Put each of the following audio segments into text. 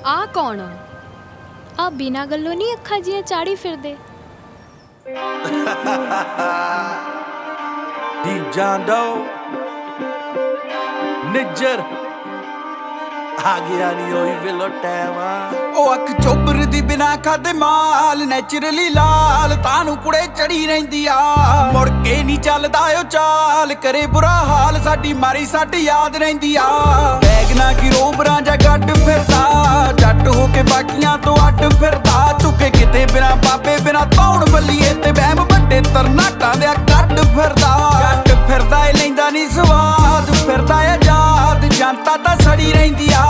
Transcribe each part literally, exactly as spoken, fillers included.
ਆ ਕੌਣ ਆ? ਆ ਬਿਨਾਂ ਗੱਲੋਂ ਨਹੀਂ ਅੱਖਾਂ ਜੀਆਂ ਚਾੜੀ ਫਿਰਦੇ। ਡੀ ਜਾਂਦੋ ਨਿੱਜਰ ਆ ਗਿਆ ਨੀ ਉਹੀ ਵੇਲੋ ਟਾਈਮ ਆ। ਉਹ ਅੱਖ ਚੋਬਰ ਦੀ ਬਿਨਾ ਖਾਦੇ ਮਾਲ ਨੈਚੁਰਲੀ ਲਾਲ ਤਾਨੂੰ ਕੁੜੇ ਚੜੀ ਰਹਿੰਦੀ ਆ। ਮੁੜ ਕੇ ਨਹੀਂ ਚੱਲਦਾ ਉਹ ਚਾਲ ਕਰੇ ਬੁਰਾ ਹਾਲ ਸਾਡੀ ਮਾਰੀ ਸੱਟ ਯਾਦ ਰਹਿੰਦੀ ਆ। ਬੈਗ ਨਾ ਕੀ ਰੋਬਰਾਂ ਜਾਂ ਗੱਡ ਫਿਰਦਾ ਜੱਟ ਹੋ ਕੇ ਬਾਕੀਆਂ ਤੋਂ ਅੱਡ ਫਿਰਦਾ। ਝੁਕੇ ਕਿਤੇ ਬਿਨਾ ਬਾਬੇ ਬਿਨਾ ਤੌਣ ਬੱਲੀਏ ਤੇ ਵਹਿਮ ਵੱਡੇ ਤਰਨਾਟਾਂ ਦੇ ਕੱਢ ਫਿਰਦਾ। ਕੱਢ ਫਿਰਦਾ ਏ ਲੈਂਦਾ ਨਹੀਂ ਸਵਾਦ ਫਿਰਦਾ ਆਜ਼ਾਦ ਜਨਤਾ ਤਾਂ ਸੜੀ ਰਹਿੰਦੀ ਆ।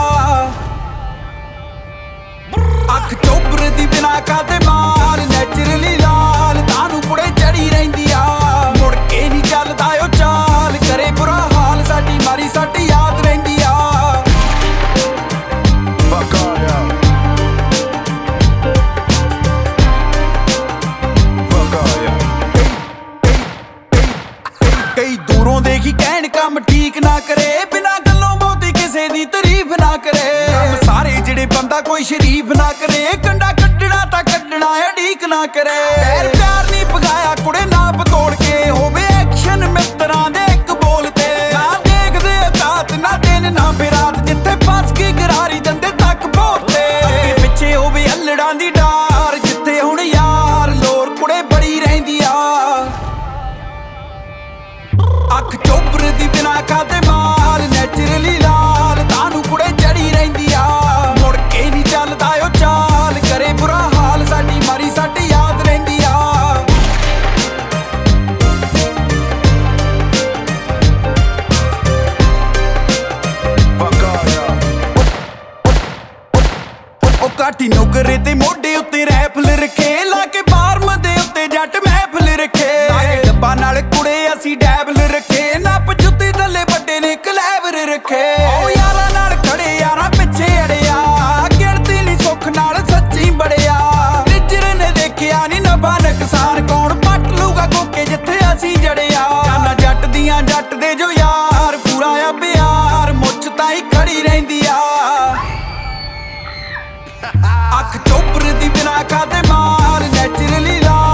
ਅੱਖ ਚੋਬਰ ਦੀ ਬਿਨਾ ਖਾਦੇ ਮਾਲ ਨੈਚੁਰਲੀ ਲਾਲ ਤਾਨੂੰ ਕੁੜੇ ਚੜੀ ਰਹਿੰਦੀ ਆ। ਮੁੜ ਕੇ ਨਹੀਂ ਚੱਲਦਾ ਉਹ ਚਾਲ ਕਰੇ ਬੁਰਾ ਹਾਲ ਸਾਡੀ ਮਾਰੀ ਸੱਟ ਯਾਦ ਰਹਿੰਦੀ ਆ। ਬਕਾਇਆ ਬਕਾਇਆ ਕਈ ਦੂਰੋਂ ਦੇਖੀ ਕਹਿਣ ਕੰਮ ਠੀਕ ਨਾ ਕਰੇ ਬਿਨਾ ਗੱਲੋਂ ਬਹੁਤੀ ਕਿਸੇ ਦੀ ਤਾਰੀਫ ਨਾ ਕਰੇ। ਸਾਰੇ ਜਿਹੜੇ ਬੰਦਾ ਕੋਈ ਸ਼ਰੀਫ ਨਾ ਕਰੇ ਕੰਡਾ ਕੱਢਣਾ ਤਾਂ ਕੱਢਣਾ ਅੜੀਕ ਨਾ ਕਰੇ। ਪੈਰ ਪਿਆਰ ਨਹੀਂ ਪਗਾਇਆ ਕੁੜੇ ਨਾਪ ਤੋੜ ਕੇ ਹੋਵੇ ਐਕਸ਼ਨ ਮਿੱਤਰਾਂ ਦੇ ਇੱਕ ਬੋਲ ਤੇ ਨਾ ਦੇਖਦੇ ਔਕਾਤ ਨਾ ਦਿਨ ਨਾ ਬਿਰਾਤ ਜਿੱਥੇ ਫਸ ਕੇ ਗਰਾਰੀ ਦੰਦੇ ਤੱਕ ਪਹੁੰਚੇ। ਅੱਗੇ ਪਿੱਛੇ ਹੋਵੇ ਅਲੜਾਂ ਦੀ ਡਾਰ ਜਿੱਥੇ ਹੁਣ ਯਾਰ ਲੋਰ ਕੁੜੇ ਬੜੀ ਰਹਿੰਦੀ ਆ। ਅੱਖ ਚੋਬਰ ਦੀ ਬਿਨਾ ਖਾਦੇ ਮਾਲ ਨੈਚੁਰਲੀ ਲਾਲ ਤਾਨੂੰ ਕੁੜੇ ਚੜੀ ਰਹਿੰਦੀ ਆ। ਮੁੜ ਕੇ ਨਹੀਂ ਚੱਲਦਾ ਉਹ ਚਾਲ ਕਰੇ ਬੁਰਾ ਹਾਲ ਸਾਡੀ ਮਾਰੀ ਸੱਟ ਯਾਦ ਰਹਿੰਦੀ ਆ। ਬਕਾਇਆ ਉਹ ਕਾਠੀ ਨੁਕਰੇ ਤੇ ਮੋਢੇ ਉੱਤੇ ਰੈਫਲ ਰੱਖੇ ਲਾ ਕੇ ਬਾਰਮ ਦੇ ਉੱਤੇ ਜੱਟ ਮਹਿਫਲ ਰੱਖੇ। ਲਾ ਕੇ ਡੱਬਾ ਨਾਲ ਕੁੜੇ ਅਸੀਂ ਡੈਬਲ ਰੱਖੇ ਨੱਪ ਜੁੱਤੀ ਥੱਲੇ ਵੱਡੇ ਨੇ ਕਲੈਵਰ ਰੱਖੇ। ਉਹ ਯਾਰਾਂ ਨਾਲ ਖੜੇ ਯਾਰਾਂ ਪਿੱਛੇ ਅੜਿਆ ਗਿਣਤੀ ਨਹੀਂ ਸੁੱਖ ਨਾਲ ਸੱਚੀ ਬੜਿਆ। ਨਿੱਜਰ ਨੇ ਦੇਖਿਆ ਨਹੀਂ ਨਫਾ ਨੁਕਸਾਨ ਕੌਣ ਪੱਟ ਲੂਗਾ ਕੋਕੇ ਜਿੱਥੇ ਅਸੀਂ ਜੜਿਆ। ਜਾਨਾ ਜੱਟ ਦੀਆਂ ਜੱਟ ਦੇ ਜੋ ਯਾਰ ਪੂਰਾ ਆ ਪਿਆਰ ਮੁੱਛ ਤਾਂ ਹੀ ਖੜੀ ਰਹਿੰਦੀ ਆ। ਅੱਖ ਚੋਬਰ ਦੀ ਬਿਨਾ ਖਾਦੇ ਮਾਲ ਨੈਚੁਰਲੀ ਲਾ